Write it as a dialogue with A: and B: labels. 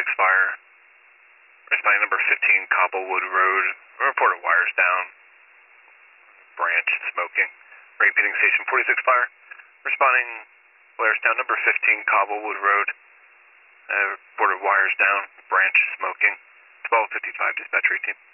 A: fire. Responding number 15, Cobblewood Road. Reported wires down. Branch smoking. Repeating station 46 fire. Responding flares down number 15, Cobblewood Road. Reported wires down. Branch smoking. 1255 dispatch team.